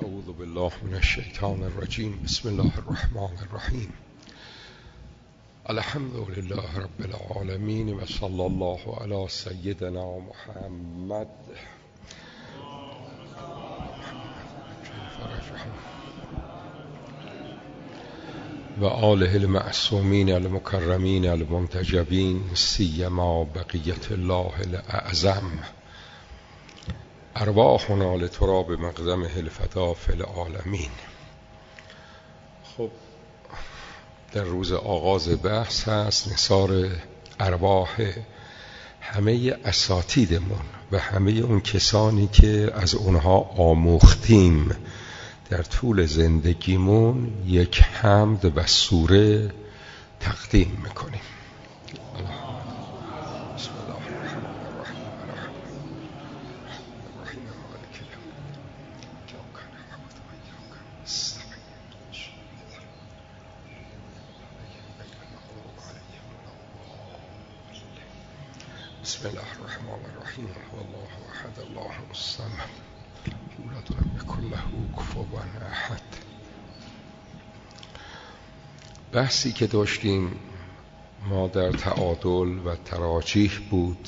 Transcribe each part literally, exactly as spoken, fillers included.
اعوذ بالله من الشیطان الرجیم. بسم الله الرحمن الرحیم. الحمد لله رب العالمین و صلی الله علی سیدنا محمد و آله المعصومین المکرمین المنتجبین، سیما بقیت الله الاعظم. ارواحنا لتراب مقدمه الفدا فی العالمین. خب در روز آغاز بحث هست نثار ارواح همه اساتیدمون و همه اون کسانی که از اونها آموختیم در طول زندگیمون یک حمد و سوره تقدیم میکنیم. بسم الله الرحمن الرحیم. والله احد الله الصمد لم یکن له کفوا احد. بحثی که داشتیم ما در تعادل و تراجیح بود.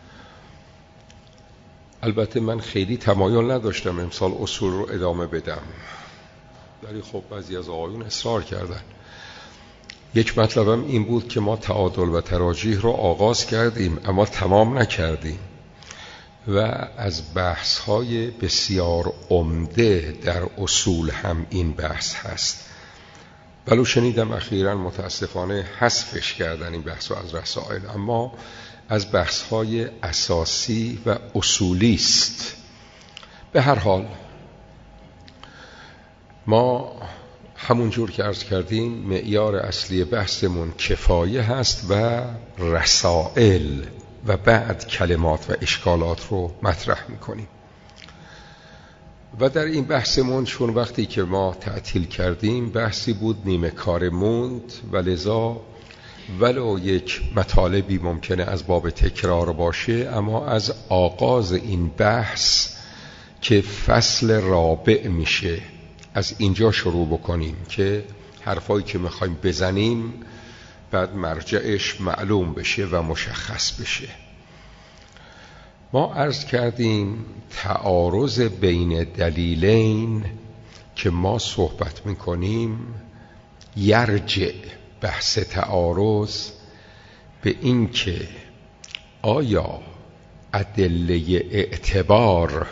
البته من خیلی تمایل نداشتم امسال اصول رو ادامه بدم، ولی خب بعضی از آقایون اصرار کردن. یک مطلبم این بود که ما تعادل و تراجیح رو آغاز کردیم اما تمام نکردیم و از بحث‌های بسیار عمده در اصول هم این بحث هست. ولو شنیدم اخیراً متاسفانه حذفش کردن این بحث رو از رسائل، اما از بحث‌های اساسی و اصولی است. به هر حال ما همونجور که عرض کردیم معیار اصلی بحثمون کفایه هست و رسائل و بعد کلمات و اشکالات رو مطرح میکنیم. و در این بحثمون چون وقتی که ما تعطیل کردیم بحثی بود نیمه کار موند و لذا ولو یک مطالبی ممکنه از باب تکرار باشه، اما از آغاز این بحث که فصل رابع میشه از اینجا شروع بکنیم که حرفایی که میخوایم بزنیم بعد مرجعش معلوم بشه و مشخص بشه. ما عرض کردیم تعارض بین دلیلین که ما صحبت میکنیم یرجع بحث تعارض به این که آیا ادله اعتبار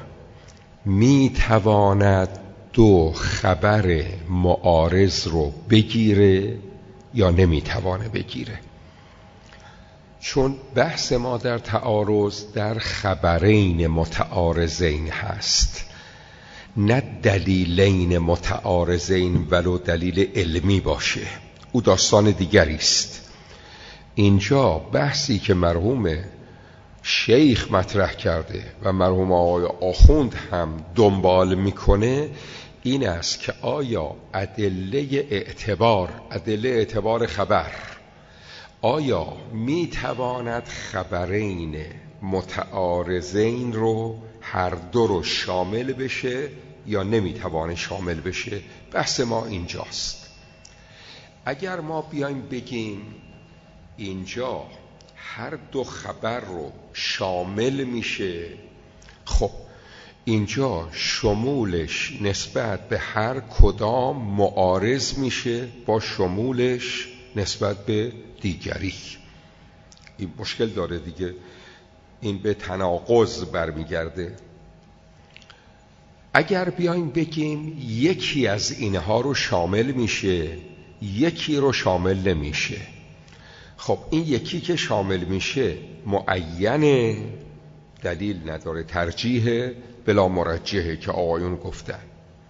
میتواند دو خبر معارض رو بگیره یا نمیتوانه بگیره. چون بحث ما در تعارض در خبرین متعارضین هست، نه دلیلین متعارضین ولو دلیل علمی باشه، او داستان دیگری است. اینجا بحثی که مرحوم شیخ مطرح کرده و مرحوم آقای آخوند هم دنبال میکنه این است که آیا ادله اعتبار، ادله اعتبار خبر، آیا میتواند خبرین متعارضین رو هر دو رو شامل بشه یا نمیتوانه شامل بشه؟ بحث ما اینجاست. اگر ما بیایم بگیم اینجا هر دو خبر رو شامل میشه، خب اینجا شمولش نسبت به هر کدام معارض میشه با شمولش نسبت به دیگری. این مشکل داره دیگه، این به تناقض برمیگرده. اگر بیایم بگیم یکی از اینها رو شامل میشه یکی رو شامل نمیشه، خب این یکی که شامل میشه معینه، دلیل نداره، ترجیح بلا مرجحه که آقایون گفتن.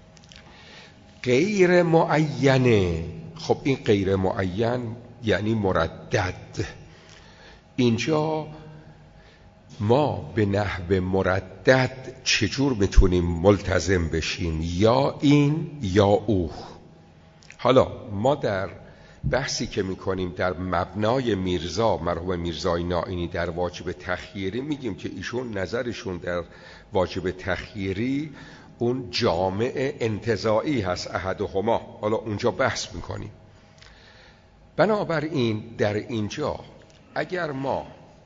غیر معینه، خب این غیر معین یعنی مردد. اینجا ما به نحو مردد چجور میتونیم ملتزم بشیم؟ یا این یا او. حالا ما در بحثی که میکنیم در مبنای میرزا، مرحوم میرزای نائینی در واجب تخییری، میگیم که ایشون نظرشون در واجب تخییری اون جامع انتزاعی هست احدهما، حالا اونجا بحث میکنیم. بنابراین در اینجا اگر ما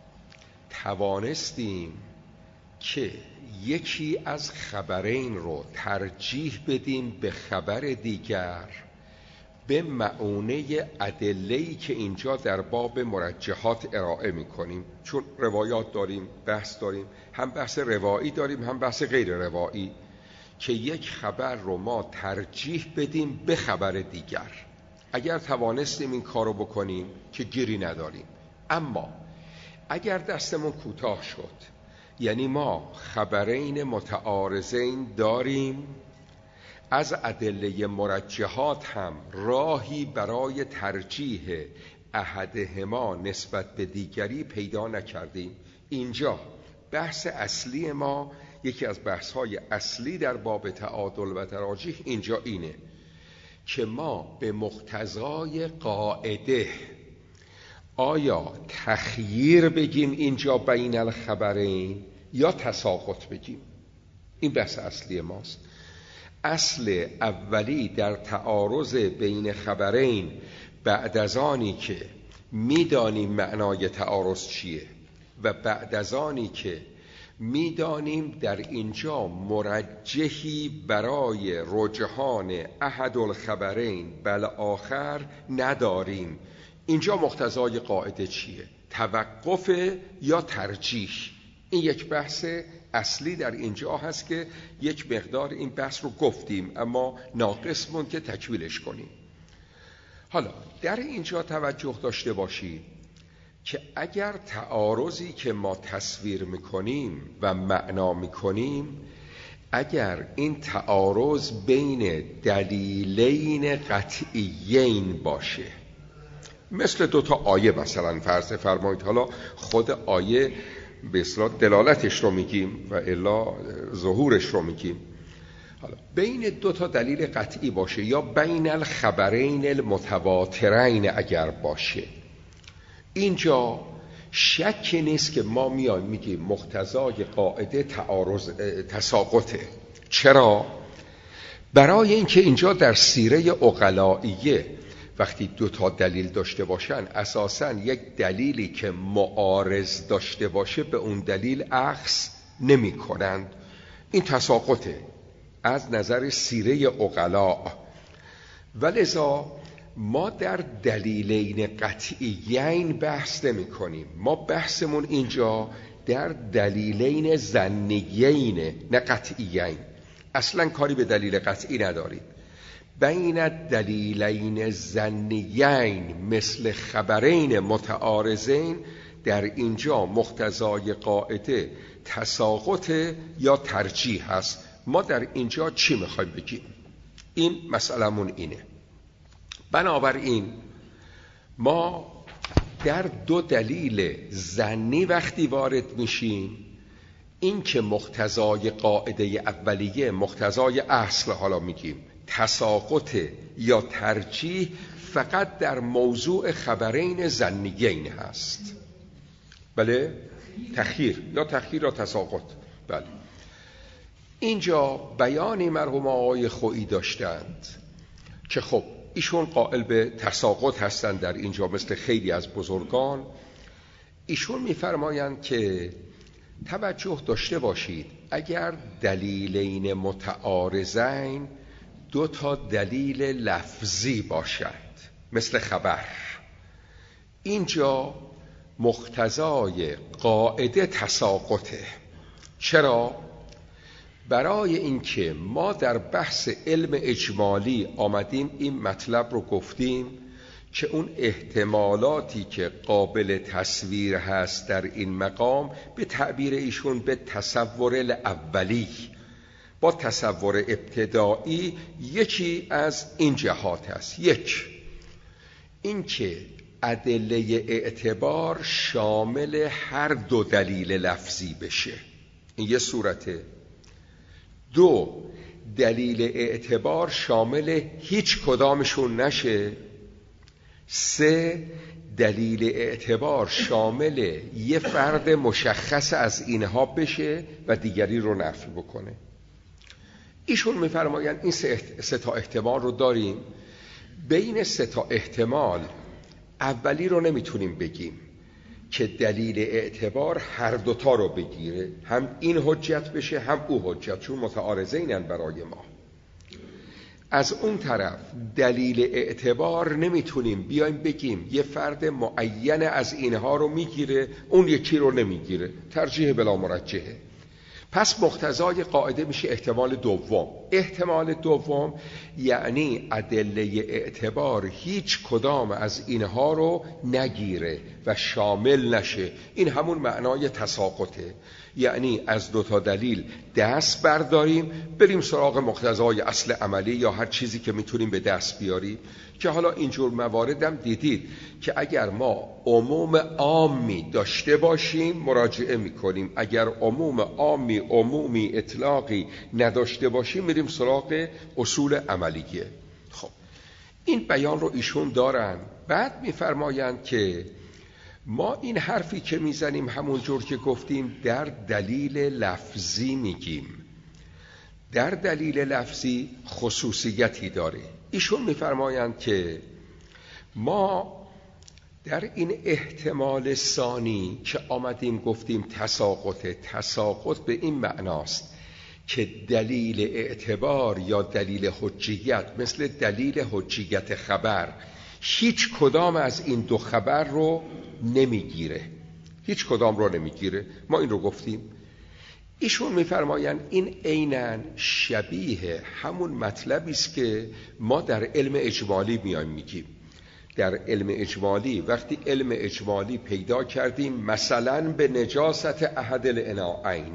توانستیم که یکی از خبرین رو ترجیح بدیم به خبر دیگر، به معونه ادله‌ای که اینجا در باب مرجحات ارائه میکنیم، چون روایات داریم، بحث داریم، هم بحث روایی داریم هم بحث غیر روایی، که یک خبر رو ما ترجیح بدیم به خبر دیگر. اگر توانستیم این کارو بکنیم که گیری نداریم. اما اگر دستمون کوتاه شد، یعنی ما خبرین متعارضین داریم، از ادله مرجحات هم راهی برای ترجیح احدهما نسبت به دیگری پیدا نکردیم، اینجا بحث اصلی ما، یکی از بحث‌های اصلی در باب تعادل و تراجیح اینجا اینه که ما به مقتضای قاعده آیا تخییر بگیم اینجا بین الخبرین یا تساقط بگیم. این بحث اصلی ماست. اصل اولی در تعارض بین خبرین بعد از آنی که میدانیم معنای تعارض چیه و بعد از آنی که میدانیم در اینجا مرجحی برای رجحان احد الخبرین بل آخر نداریم، اینجا مقتضای قاعده چیه؟ توقف یا ترجیح؟ این یک بحث اصلی در اینجا هست که یک مقدار این بحث رو گفتیم، اما ناقص مون که تکمیلش کنیم. حالا در اینجا توجه داشته باشید که اگر تعارضی که ما تصویر میکنیم و معنا میکنیم، اگر این تعارض بین دلیلین قطعیین باشه، مثل دوتا آیه مثلا فرض فرمایید، حالا خود آیه به اصطلاح دلالتش رو میگیم و الا ظهورش رو میگیم، حالا بین دو تا دلیل قطعی باشه یا بین الخبرین المتواترین اگر باشه، اینجا شک نیست که ما میایم میگیم مقتضای قاعده تعارض تساقطه. چرا؟ برای اینکه اینجا در سیره عقلائیه وقتی دو تا دلیل داشته باشن، اساساً یک دلیلی که معارض داشته باشه به اون دلیل اخذ نمی کنند. این تساقطه از نظر سیره عقلاء. ولذا ما در دلیلین قطعیین بحث نمی کنیم، ما بحثمون اینجا در دلیلین ظنیین نه قطعیین. اصلا کاری به دلیل قطعی نداریم. بین دلیلین ظنیین مثل خبرین متعارضین در اینجا مقتضای قاعده تساقط یا ترجیح هست. ما در اینجا چی میخوایم بگیم؟ این مسئلمون اینه. بنابراین ما در دو دلیل ظنی وقتی وارد میشیم، این که مقتضای قاعده اولیه، مقتضای اصل، حالا میگیم تساقط یا ترجیح، فقط در موضوع خبرین ظنیین هست. بله؟ تخییر یا تخییر یا تساقط. بله. اینجا بیانی مرحوم آقای خویی داشتند که خب ایشون قائل به تساقط هستند در اینجا مثل خیلی از بزرگان. ایشون میفرمایند که توجه داشته باشید اگر دلیلین متعارضین دو تا دلیل لفظی باشد مثل خبر، اینجا مقتضای قاعده تساقطه. چرا؟ برای اینکه ما در بحث علم اجمالی آمدیم این مطلب رو گفتیم که اون احتمالاتی که قابل تصویر هست در این مقام به تعبیر ایشون به تصور الاولی با تصور ابتدایی یکی از این جهات هست. یک، این که ادله اعتبار شامل هر دو دلیل لفظی بشه، این یه صورته. دو، دلیل اعتبار شامل هیچ کدامشون نشه. سه، دلیل اعتبار شامل یه فرد مشخص از اینها بشه و دیگری رو نفی بکنه. ایشون میفرمایند این سه تا احتمال رو داریم. بین سه تا احتمال اولی رو نمیتونیم بگیم که دلیل اعتبار هر دوتا رو بگیره، هم این حجت بشه هم او حجت، چون متعارضینن برای ما. از اون طرف دلیل اعتبار نمیتونیم بیایم بگیم یه فرد معین از اینها رو میگیره اون یکی رو نمیگیره، ترجیح بلا مرجحه. پس مقتضای قاعده میشه احتمال دوم. احتمال دوم یعنی ادله اعتبار هیچ کدام از اینها رو نگیره و شامل نشه. این همون معنای تساقطه، یعنی از دو تا دلیل دست برداریم بریم سراغ مقتضای اصل عملی یا هر چیزی که میتونیم به دست بیاریم. که حالا اینجور مواردم دیدید که اگر ما عموم عامی داشته باشیم مراجعه میکنیم، اگر عموم عامی عمومی اطلاقی نداشته باشیم میریم سراغ اصول عملیه. خب این بیان رو ایشون دارن. بعد میفرمایند که ما این حرفی که میزنیم همونجور که گفتیم در دلیل لفظی میگیم. در دلیل لفظی خصوصیتی داره. ایشون میفرمایند که ما در این احتمال ثانی که آمدیم گفتیم تساقط، تساقط به این معناست که دلیل اعتبار یا دلیل حجیت مثل دلیل حجیت خبر هیچ کدام از این دو خبر رو نمیگیره، هیچ کدام رو نمیگیره. ما این رو گفتیم. ایشون میفرمایند این عیناً شبیه همون مطلبی است که ما در علم اجمالی میایم میگیم. در علم اجمالی وقتی علم اجمالی پیدا کردیم مثلا به نجاست احد الاناءین،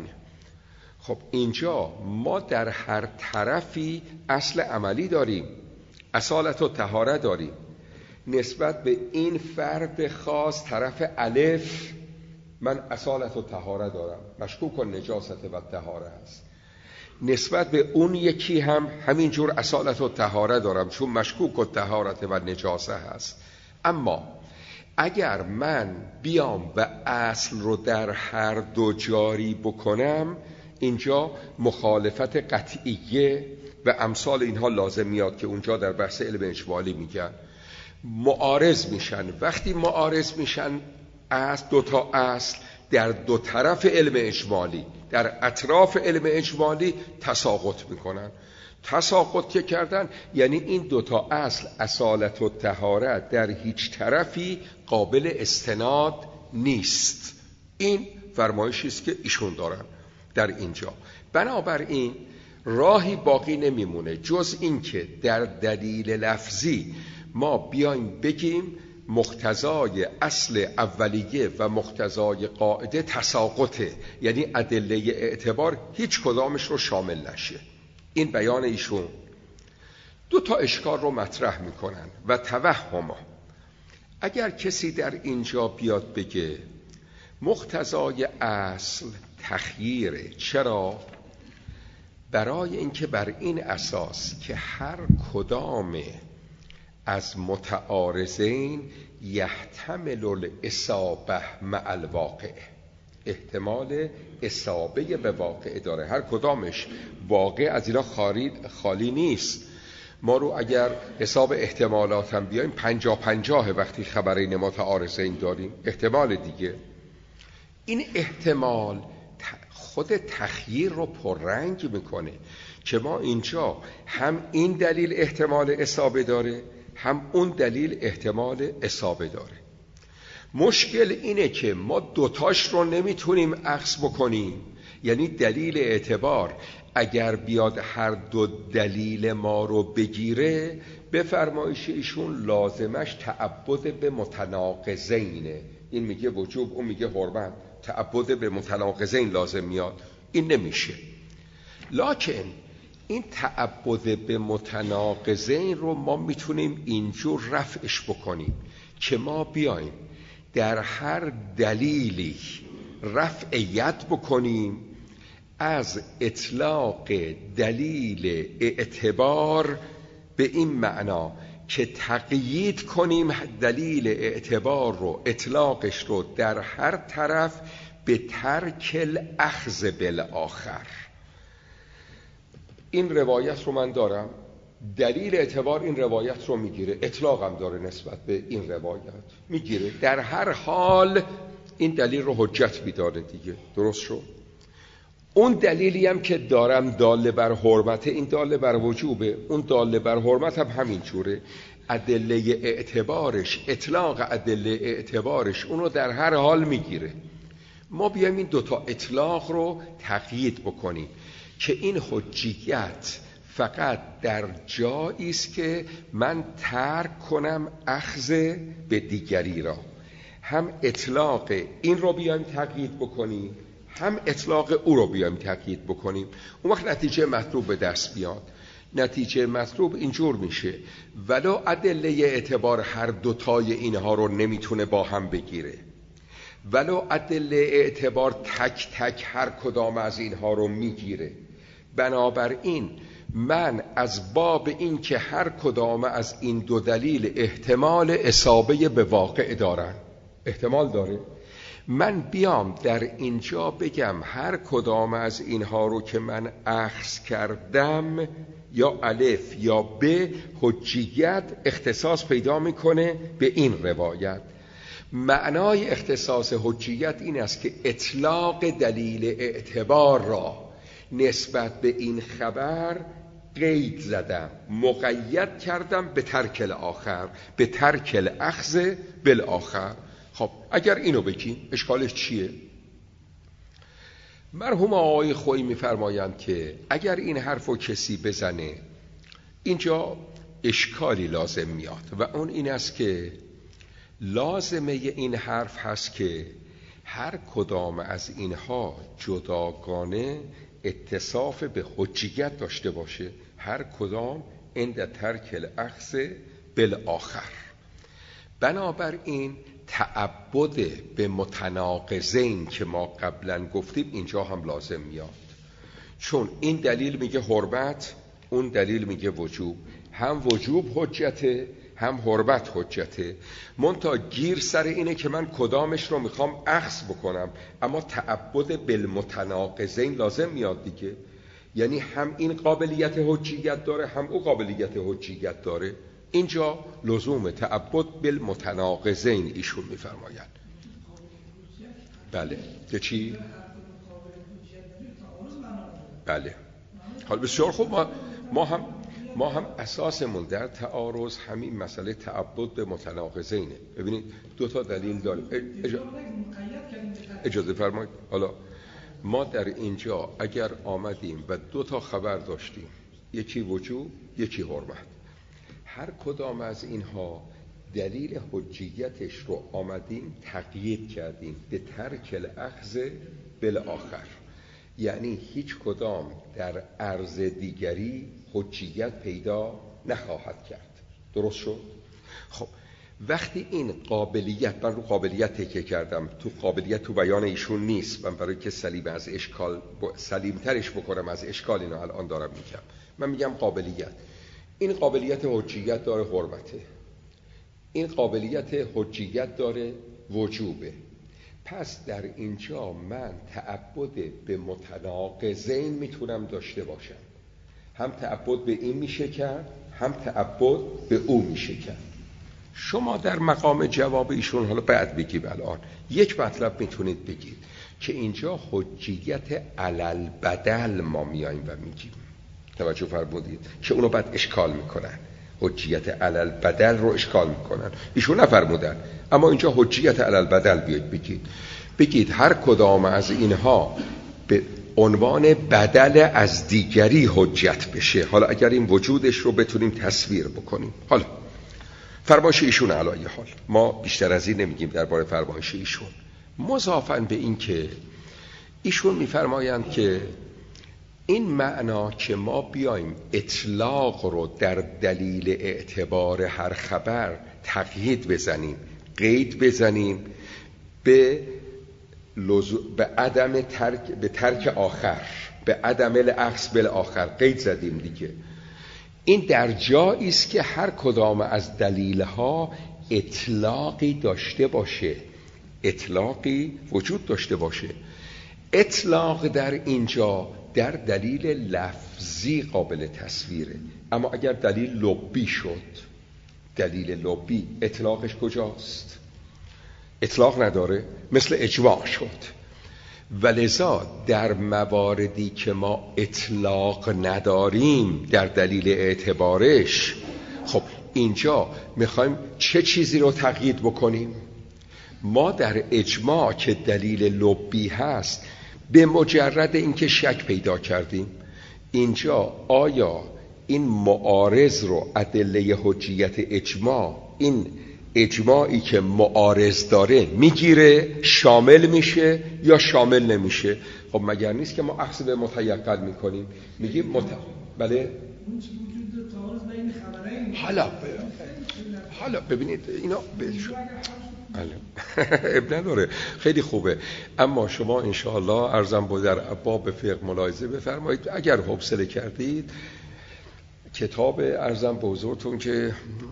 خب اینجا ما در هر طرفی اصل عملی داریم، اصالت و طهارت داریم. نسبت به این فرد خاص طرف الف من اصالت و طهارت دارم، مشکوک و نجاست و طهارت است. نسبت به اون یکی هم همینجور اصالت و طهارت دارم چون مشکوک و طهارت و نجاست هست. اما اگر من بیام و اصل رو در هر دو جاری بکنم اینجا مخالفت قطعیه و امثال اینها لازم میاد که اونجا در بحث علم اجمالی میگن معارض میشن. وقتی معارض میشن از دو تا اصل در دو طرف علم اجمالی، در اطراف علم اجمالی تساقط میکنن. تساقط که کردن یعنی این دو تا اصل اصالت و طهارت در هیچ طرفی قابل استناد نیست. این فرمایشی است که ایشون دارن در اینجا. بنابراین راهی باقی نمیمونه جز این که در دلیل لفظی ما بیایم بگیم مقتضای اصل اولیه و مقتضای قاعده تساقطه، یعنی ادله اعتبار هیچ کدامش رو شامل نشه. این بیان ایشون دو تا اشکال رو مطرح میکنن و توهم. اگر کسی در اینجا بیاد بگه مقتضای اصل تخییره، چرا؟ برای اینکه بر این اساس که هر کدام از متعارضین یحتمل الاصابه مع الواقع، احتمال اصابه به واقع داره، هر کدامش واقع از اینا خالی, خالی نیست. ما رو اگر حساب احتمالات هم بیایم پنجا پنجاه وقتی خبرین متعارضین داریم احتمال دیگه. این احتمال خود تخییر رو پررنگ میکنه که ما اینجا هم این دلیل احتمال اصابه داره هم اون دلیل احتمال اصابه داره. مشکل اینه که ما دوتاش رو نمیتونیم اخذ بکنیم، یعنی دلیل اعتبار اگر بیاد هر دو دلیل ما رو بگیره به فرمایش ایشون لازمش تعبد به متناقضینه. این میگه وجوب اون میگه حرمت، تعبد به متناقضین لازم میاد. این نمیشه. لکن این تعبد به متناقضین رو ما میتونیم اینجور رفعش بکنیم که ما بیایم در هر دلیلی رفع ید بکنیم از اطلاق دلیل اعتبار به این معنا که تقیید کنیم دلیل اعتبار رو، اطلاقش رو در هر طرف به ترک الاخذ بالآخر. این روایت رو من دارم، دلیل اعتبار این روایت رو میگیره، اطلاقم داره نسبت به این روایت میگیره، در هر حال این دلیل رو حجت میداره دیگه. درست شد؟ اون دلیلی هم که دارم داله بر حرمت، این داله بر وجوبه، اون داله بر حرمت هم همین جوره. ادله اعتبارش، اطلاق ادله اعتبارش اونو در هر حال میگیره. ما بیایم این دوتا اطلاق رو تقیید بکنیم که این حجیت فقط در جایی است که من ترک کنم اخذ به دیگری را. هم اطلاق این رو بیایم تقیید بکنیم، هم اطلاق او رو بیایم تقیید بکنیم. اون وقت نتیجه مطلوب به دست بیاد. نتیجه مطلوب اینجور میشه ولو ادله اعتبار هر دوتای اینها رو نمیتونه با هم بگیره، ولو ادله اعتبار تک تک هر کدام از اینها رو میگیره، بنابراین من از باب این که هر کدام از این دو دلیل احتمال اصابه به واقع دارن، احتمال داره، من بیام در اینجا بگم هر کدام از اینها رو که من اخذ کردم یا الف یا ب حجیت اختصاص پیدا میکنه به این روایت. معنای اختصاص حجیت این است که اطلاق دلیل اعتبار را نسبت به این خبر قید زدم، مقید کردم به ترک الاخر، به ترک الاخذ بالاخر. خب اگر اینو بگیم اشکالش چیه؟ مرحوم آقای خویی میفرمایند که اگر این حرفو کسی بزنه اینجا اشکالی لازم میاد و اون این است که لازمه این حرف هست که هر کدام از اینها جداگانه اتصاف به حجیت داشته باشه، هر کدام عند ترک الاخذ بالاخر. بنابراین تعبد به متناقضین که ما قبلا گفتیم اینجا هم لازم میاد، چون این دلیل میگه حرمت، اون دلیل میگه وجوب، هم وجوب حجته هم حرمت حجته، منتها گیر سر اینه که من کدامش رو میخوام اخذ بکنم، اما تعبد بالمتناقضین لازم میاد دیگه، یعنی هم این قابلیت حجیت داره هم او قابلیت حجیت داره. اینجا لزوم تعبد بالمتناقضین ایشون میفرمایند. بله که چی؟ بله. حال بسیار خوب، ما, ما هم ما هم اساسمون در تعارض همین مسئله تعبد به متناقضینه. ببینید دو تا دلیل داریم. اجا... اجازه فرمایید. حالا ما در اینجا اگر آمدیم و دو تا خبر داشتیم، یکی وجوب یکی حرمت، هر کدام از اینها دلیل حجیتش رو آمدیم تقیید کردیم به ترک الاخذ بالاخر، یعنی هیچ کدام در عرض دیگری حجیت پیدا نخواهد کرد. درست شد؟ خب وقتی این قابلیت، من رو قابلیت تکیه کردم، تو قابلیت تو بیان ایشون نیست، من برای که سلیم از اشکال سلیم ترش بکنم از اشکال اینو الان دارم میگم، من میگم قابلیت، این قابلیت حجیت داره حرمته، این قابلیت حجیت داره وجوبه، پس در اینجا من تعبد به متناقضین میتونم داشته باشم، هم تعبد به این میشه کرد هم تعبد به او میشه کرد. شما در مقام جواب ایشون حالا بعد بگیم، الان یک مطلب میتونید بگید که اینجا حجیت علل بدل ما میاییم و میگیم، توجه فرمودید که اونو بعد اشکال میکنن، حجیت علل بدل رو اشکال میکنن، ایشون نفرمودن، اما اینجا حجیت علل بدل بیاید بگید، بگید هر کدام از اینها به عنوان بدل از دیگری حجت بشه. حالا اگر این وجودش رو بتونیم تصویر بکنیم، حالا فرمایش ایشون علی حال ما بیشتر از این نمیگیم درباره فرمایش ایشون، مضافاً به این که ایشون میفرمایند که این معنا که ما بیایم اطلاق رو در دلیل اعتبار هر خبر تقیید بزنیم، قید بزنیم به لزو... به عدم ترک، به ترک آخر، به عدم الاخذ بالاخر قید زدیم دیگه، این در جایی است که هر کدام از دلیل‌ها اطلاقی داشته باشه، اطلاقی وجود داشته باشه. اطلاق در اینجا در دلیل لفظی قابل تصویره، اما اگر دلیل لبی شد، دلیل لبی اطلاقش کجاست؟ اطلاق نداره، مثل اجماع شد. ولذا در مواردی که ما اطلاق نداریم در دلیل اعتبارش، خب اینجا میخوایم چه چیزی رو تقیید بکنیم؟ ما در اجماع که دلیل لبی هست، به مجرد اینکه شک پیدا کردیم اینجا آیا این معارض رو ادله حجیت اجماع، این اجماعی که معارض داره میگیره، شامل میشه یا شامل نمیشه؟ خب مگر نیست که ما اخذ به متیقن میکنیم، میگیم مت... بله حالا حالا ببینید اینا بهشون اب نداره، خیلی خوبه. اما شما انشاءالله عرضم با در باب فقه ملاحظه بفرمایید. اگر حوصله کردید کتاب عرضم به حضورتون که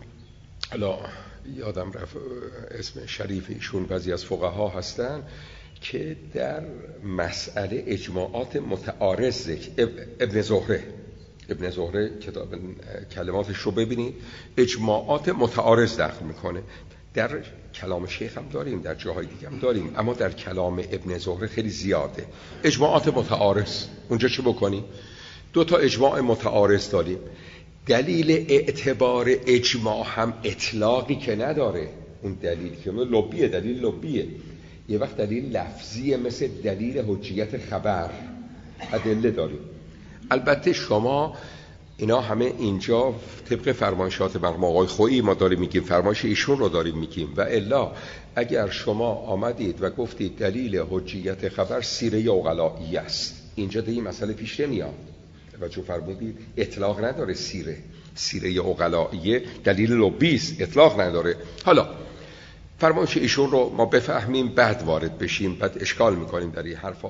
حالا یادم رفت اسم شریف ایشون، بعضی از فقها هستن که در مسئله اجماعات متعارض، ابن زهره ابن زهره کتاب کلماتش رو ببینید، اجماعات متعارض داخل میکنه. در کلام شیخ هم داریم، در جاهای دیگه هم داریم، اما در کلام ابن زهره خیلی زیاده اجماعات متعارض. اونجا چه بکنیم؟ دو تا اجماع متعارض داریم، دلیل اعتبار اجماع هم اطلاقی که نداره، اون دلیل که لبیه، دلیل لبیه. یه وقت دلیل لفظیه مثل دلیل حجیت خبر، ادله داریم. البته شما اینا همه اینجا طبق فرمایشات مرحوم آقای خویی ما داریم میگیم، فرمایش ایشون رو داریم میگیم. و الا اگر شما آمدید و گفتید دلیل حجیت خبر سیره عقلایی است، اینجا دیگه مسئله پیش نمیاد. توجه فرمودید؟ اطلاق نداره سیره، سیره عقلایی دلیل لبی است، اطلاق نداره. حالا فرمایش ایشون رو ما بفهمیم، بعد وارد بشیم، بعد اشکال میکنیم در این حرفا.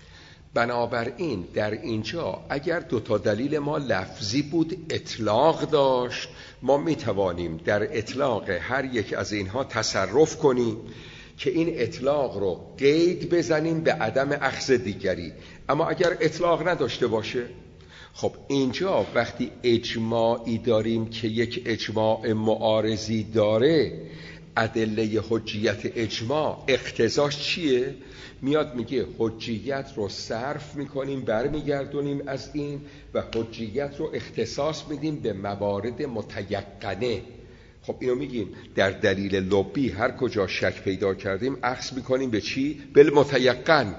بنابراین در اینجا اگر دو تا دلیل ما لفظی بود، اطلاق داشت، ما میتوانیم در اطلاق هر یک از اینها تصرف کنیم که این اطلاق رو قید بزنیم به عدم اخذ دیگری. اما اگر اطلاق نداشته باشه، خب اینجا وقتی اجماعی داریم که یک اجماع معارضی داره، ادله حجیت اجماع اقتضاش چیه؟ میاد میگه حجیت رو صرف میکنیم، برمیگردونیم از این و حجیت رو اختصاص میدیم به موارد متیقنه. خب اینو میگیم در دلیل لبی هر کجا شک پیدا کردیم اخذ میکنیم به چی؟ بالمتیقن.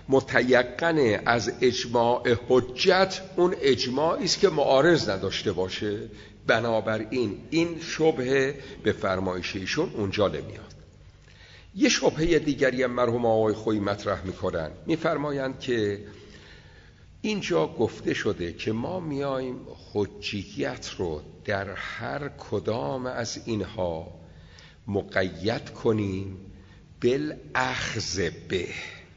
متیقن از اجماع حجت اون اجماعی است که معارض نداشته باشه. بنابراین این شبهه به فرمایش ایشون اونجا نمیاد. یه شبهه دیگری هم مرحوم آقای خویی مطرح میکنن، میفرمایند که اینجا گفته شده که ما میایم حجیت رو در هر کدام از اینها مقید کنیم بالاخذ به.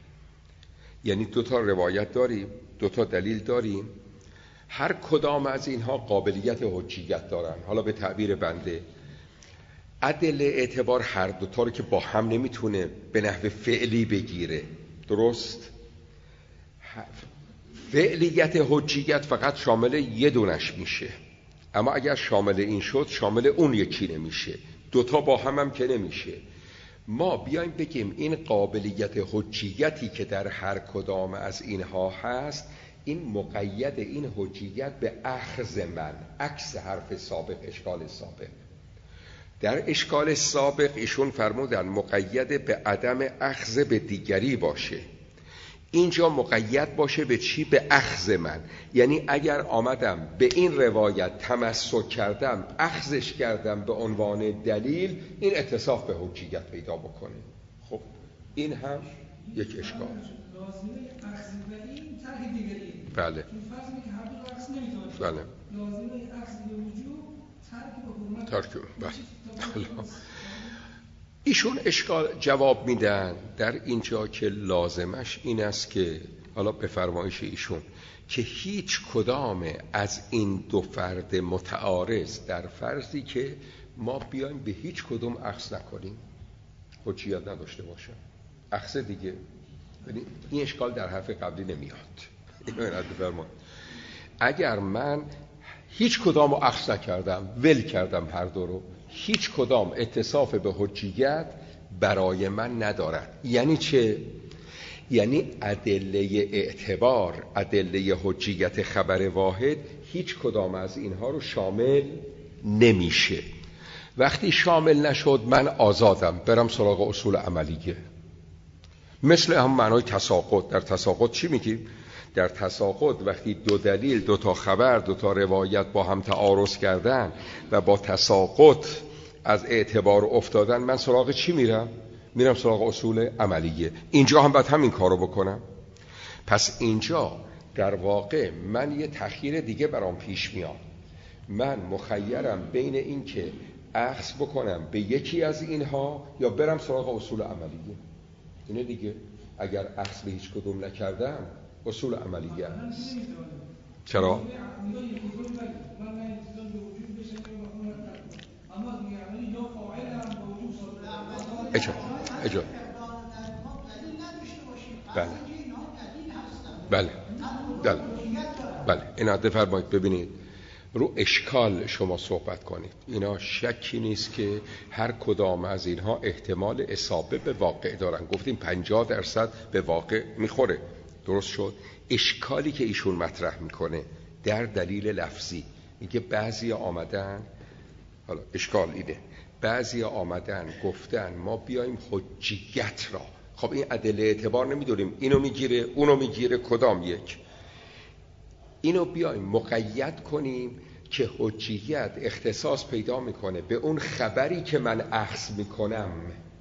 یعنی دو تا روایت داریم، دو تا دلیل داریم، هر کدام از اینها قابلیت حجیت دارن. حالا به تعبیر بنده ادله اعتبار هر دو تا رو که با هم نمیتونه به نحو فعلی بگیره، درست؟ فعلیت حجیت فقط شامل یه دونش میشه، اما اگر شامل این شد شامل اون یکی نمیشه، دوتا با هم هم که نمیشه. ما بیایم بگیم این قابلیت حجیتی که در هر کدام از اینها هست، این مقید این حجیت به اخذ من، عکس حرف سابق، اشکال سابق. در اشکال سابق ایشون فرمودن مقید به عدم اخذ به دیگری باشه، اینجا مقید باشه به چی؟ به اخذ من. یعنی اگر آمدم به این روایت تمسک کردم، اخذش کردم به عنوان دلیل، این اتصاف به حجیت پیدا بکنه. خب این هم یک اشکال. لازمه اخذ به این ترک دیگری. بله. چون فرض می‌کنه هر دو اخذ نمی‌تونه. بله. لازمه اخذ به وجود ترک به حرمت. ترک. بله. ایشون اشکال جواب میدن در اینجا که لازمش این است که حالا به فرمایش ایشون که هیچ کدام از این دو فرد متعارض در فرضی که ما بیایم به هیچ کدوم اخذ نکنیم، حجیت نداشته باشه، اخذ دیگه. این اشکال در حرف قبلی نمیاد، اینو عنایت بفرمایید. اگر من هیچ کدام رو اخذ نکردم، ول کردم هر دو رو، هیچ کدام اتصاف به حجیت برای من ندارد. یعنی چه؟ یعنی ادله اعتبار، ادله حجیت خبر واحد هیچ کدام از اینها رو شامل نمیشه. وقتی شامل نشد من آزادم برم سراغ اصول عملیه. مثل هم معنای تساقط. در تساقط چی میگیم؟ در تساقط وقتی دو دلیل، دو تا خبر، دو تا روایت با هم تعارض کردن و با تساقط از اعتبار افتادن، من سراغ چی میرم؟ میرم سراغ اصول عملیه. اینجا هم باید همین کارو بکنم. پس اینجا در واقع من یه تخییر دیگه برام پیش میاد. من مخیرم بین این که اخذ بکنم به یکی از اینها یا برم سراغ اصول عملیه. اینه دیگه. اگر اخذ به هیچ کدوم نکردم اصول عملیه است. چرا؟ اجا اجا بله بله بله بله اینا بفرمایید. ببینید رو اشکال شما صحبت کنید. اینا شکی نیست که هر کدام از اینها احتمال اصابه به واقع دارن. گفتیم پنجاه درصد به واقع میخوره. درست شد. اشکالی که ایشون مطرح میکنه در دلیل لفظی میگه بعضی آمدن، حالا اشکال اینه، بعضی آمدن گفتن ما بیایم حجیت را، خب این ادله اعتبار نمیدونیم، اینو میگیره اونو میگیره، کدام یک؟ اینو بیایم مقید کنیم که حجیت اختصاص پیدا میکنه به اون خبری که من اخذ میکنم.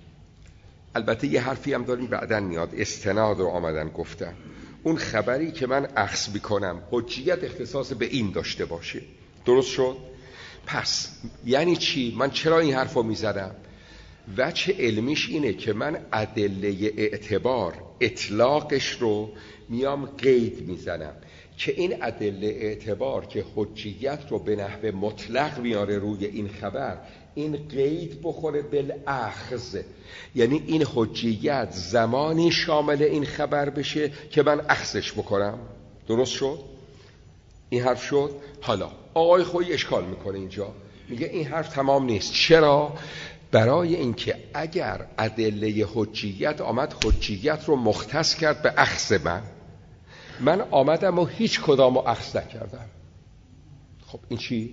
البته یه حرفی هم داریم بعدن میاد، استناد رو آمدن گفتن اون خبری که من اخذ میکنم حجیت اختصاص به این داشته باشه. درست شد؟ پس یعنی چی؟ من چرا این حرف رو میزدم؟ وجه علمیش اینه که من ادله اعتبار اطلاقش رو میام قید میزنم که این ادله اعتبار که حجیت رو به نحو مطلق میاره روی این خبر، این قید بخوره بالاخذ. یعنی این حجیت زمانی شامل این خبر بشه که من اخذش بکنم. درست شد؟ این حرف شد؟ حالا آقای خویی اشکال میکنه اینجا، میگه این حرف تمام نیست. چرا؟ برای اینکه اگر ادله حجیت آمد حجیت رو مختص کرد به اخذ من، من آمدم و هیچ کدام رو اخذ نکردم، خب این چی؟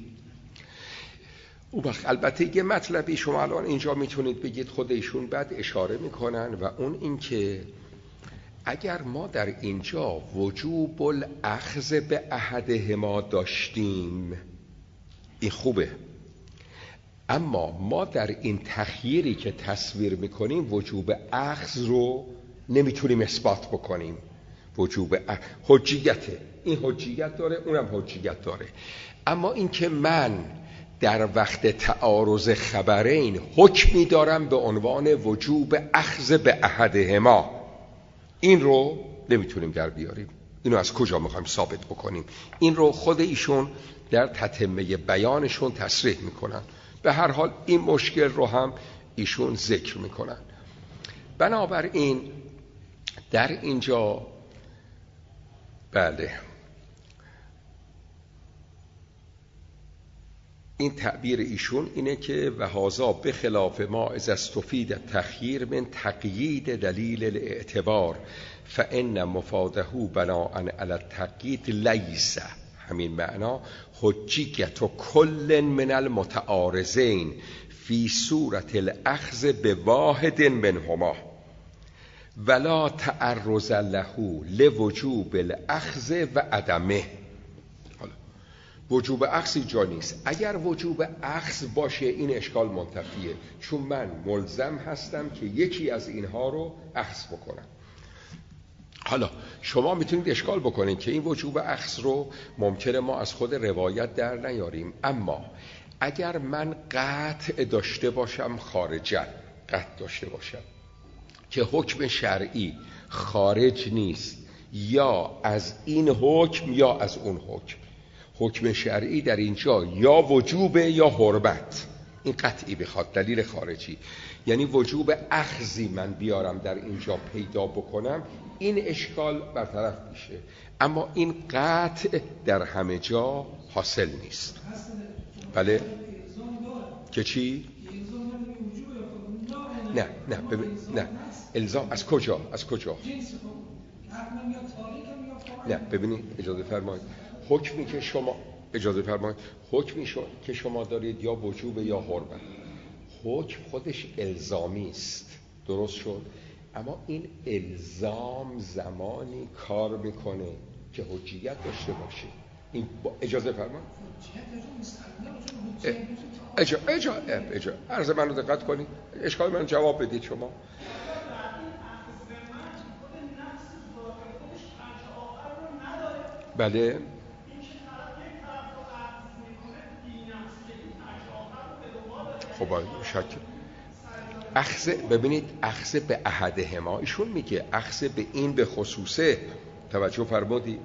اون وقت البته یه مطلبی شما الان اینجا میتونید بگید خود ایشون بعد اشاره میکنن و اون این که اگر ما در اینجا وجوب الاخذ به احدهما داشتیم این خوبه، اما ما در این تخییری که تصویر میکنیم وجوب اخذ رو نمیتونیم اثبات بکنیم. وجوب اخذ حجیته، این حجیت داره اونم حجیت داره، اما این که من در وقت تعارض خبرین حکمی دارم به عنوان وجوب اخذ به احدهما، این رو نمیتونیم در بیاریم. اینو از کجا میخوایم ثابت بکنیم؟ این رو خود ایشون در تتمه بیانشون تصریح میکنن. به هر حال این مشکل رو هم ایشون ذکر میکنن. بنابراین در اینجا بله این تعبیر ایشون اینه که و هذا بخلاف ما اذا استفید تخییر من تقیید دلیل الاعتبار فان مفاده بناء علی التقیید لیس، همین معنا حجیت کل من المتعارضین فی صورت الاخذ به واحد منهما ولا تعرض له لوجوب الاخذ و عدمه. حالا وجوب اخذ جا نیست. اگر وجوب اخذ باشه این اشکال منتفیه، چون من ملزم هستم که یکی از اینها رو اخذ بکنم. حالا شما میتونید اشکال بکنید که این وجوب اخذ رو ممکنه ما از خود روایت در نیاریم، اما اگر من قطع داشته باشم خارجا، قطع داشته باشم که حکم شرعی خارج نیست یا از این حکم یا از اون حکم، حکم شرعی در اینجا یا وجوب یا حرمت، این قطعی بخواد دلیل خارجی، یعنی وجوب اخذی من بیارم در اینجا پیدا بکنم، این اشکال برطرف میشه. اما این قطع در همه جا حاصل نیست. بله که چی؟ نه نه ببین نه الزام از کجا از کجا نه ببینید اجازه فرمایید حکمی که شما اجازه فرمایید حکمی شو... که شما دارید یا وجوب یا حرمت، حکم خودش الزامی است، درست شد؟ اما این الزام زمانی کار میکنه که حجیت داشته باشه. این با... اجازه فرمایید اجا اجا اجا عرض من رو دقت کنید، اشکال من جواب بدید شما. بله خب شکل اخذ ببینید اخذ به احدهما، ایشون میگه اخذ به این به خصوصه، توجه فرمودید؟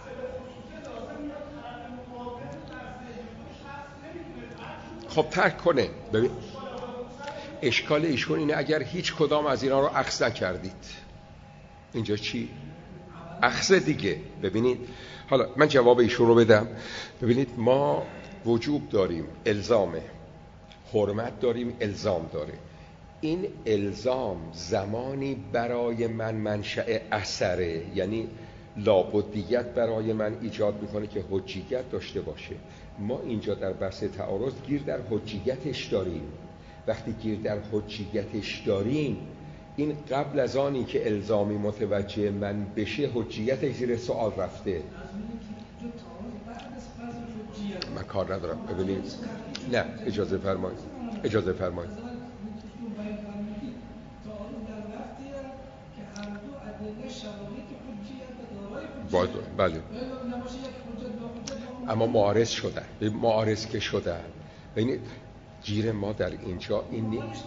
خب ترک کنه. ببین اشکال ایشون اینه اگر هیچ کدام از اینا رو اخذ نکردید، اینجا چی؟ اخذ دیگه. ببینید حالا من جواب ایشون رو بدم. ببینید ما وجوب داریم، الزامه، حرمت داریم، الزام داره. این الزام زمانی برای من منشأ اثره، یعنی لابدیت برای من ایجاد میکنه که حجیت داشته باشه. ما اینجا در بحث تعارض گیر در حجیتش داریم. وقتی گیر در حجیتش داریم، این قبل از آنی که الزامی متوجه من بشه حجیت زیر سوال رفته. من کار ندارم. ببینید نه اجازه فرمایید اجازه فرمایید باید بله اما معارض شدن، معارض که شدن. ببینید گیر ما در اینجا این نیست.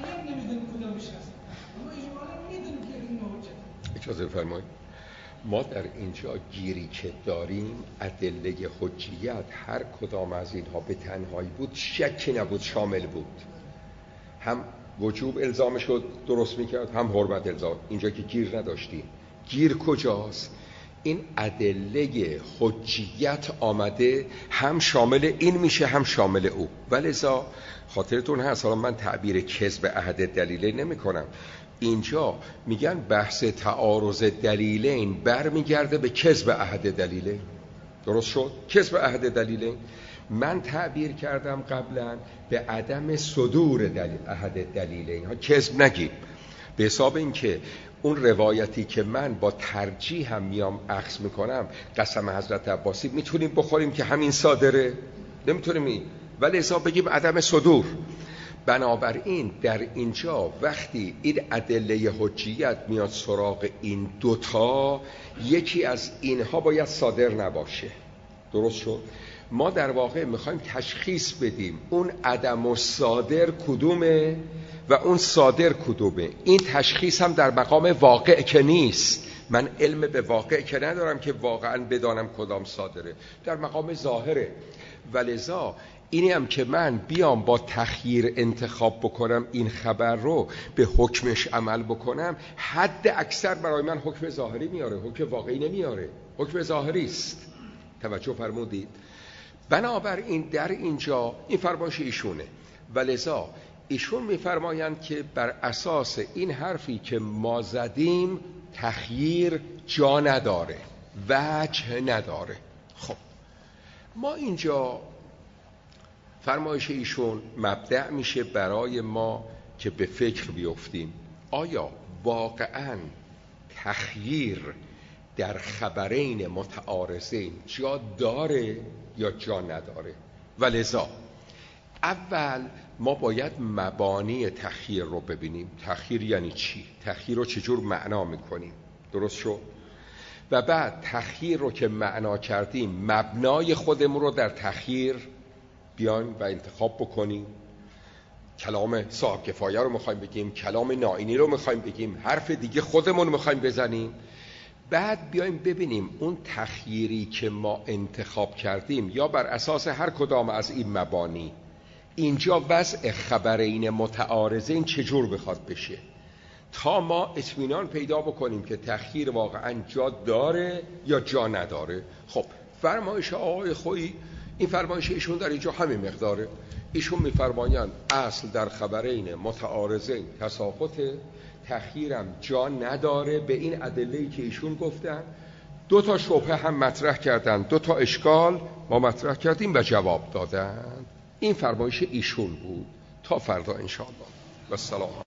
اجازه فرمایید ما در اینجا گیری که داریم ادله حجیت هر کدام از اینها به تنهایی بود شکی نبود، شامل بود. هم وجوب الزامش رو درست میکرد، هم حرمت الزام. اینجا که گیر نداشتیم. گیر کجاست؟ این ادله حجیت آمده هم شامل این میشه هم شامل او. ولذا خاطرتون هست، حالا من تعبیر کذب احد دلیلین نمی کنم، اینجا میگن بحث تعارض دلیلین برمیگرده به کذب احد دلیلین. درست شد؟ کذب احد دلیلین من تعبیر کردم قبلا به عدم صدور دلیل احد دلیلین ها. کذب نگیم، به حساب این که اون روایتی که من با ترجیح هم میام اخذ میکنم، قسم حضرت عباسی، میتونیم بخوریم که همین صادره؟ نمیتونیم این، ولی حساب بگیم عدم صدور. بنابراین در اینجا وقتی این ادله حجیت میاد سراغ این دوتا، یکی از اینها باید صادر نباشه. درست شد؟ ما در واقع میخوایم تشخیص بدیم اون عدم و صادر کدومه و اون صادر کدومه. این تشخیص هم در مقام واقع که نیست. من علم به واقع که ندارم که واقعا بدانم کدام صادره، در مقام ظاهره. ولذا اینی هم که من بیام با تخییر انتخاب بکنم این خبر رو به حکمش عمل بکنم، حد اکثر برای من حکم ظاهری میاره، حکم واقعی نمیاره، حکم ظاهری است. توجه فرمودید؟ بنابراین در اینجا این فرمایش ایشونه. ولذا ایشون میفرمایند که بر اساس این حرفی که ما زدیم تخییر جا نداره، وجه نداره. خب ما اینجا فرمایش ایشون مبدأ میشه برای ما که به فکر بیفتیم آیا واقعاً تخییر در خبرین متعارضین جا داره یا جا نداره. ولذا اول ما باید مبانی تخییر رو ببینیم. تخییر یعنی چی؟ تخییر رو چجور معنا میکنیم؟ درست شد؟ و بعد تخییر رو که معنا کردیم، مبنای خودمون رو در تخییر بیان و انتخاب بکنیم. کلام صاحب کفایه رو میخوایم بگیم، کلام نائینی رو میخوایم بگیم، حرف دیگه خودمون میخوایم بزنیم. بعد بیایم ببینیم اون تخییری که ما انتخاب کردیم یا بر اساس هر کدام از این مبانی اینجا وضع خبرین متعارضین چجور بخواد بشه. تا ما اطمینان پیدا بکنیم که تأخیر واقعا جا داره یا جا نداره. خب فرمایش آقای خویی، این فرمایش ایشون در اینجا همین مقداره. ایشون میفرمایند اصل در خبرین متعارضین تساقط، تأخیرم جا نداره به این ادله‌ای که ایشون گفتن. دو تا شبهه هم مطرح کردن، دو تا اشکال ما مطرح کردیم و جواب دادن. این فرمایش ایشون بود. تا فردا انشاءالله و السلام.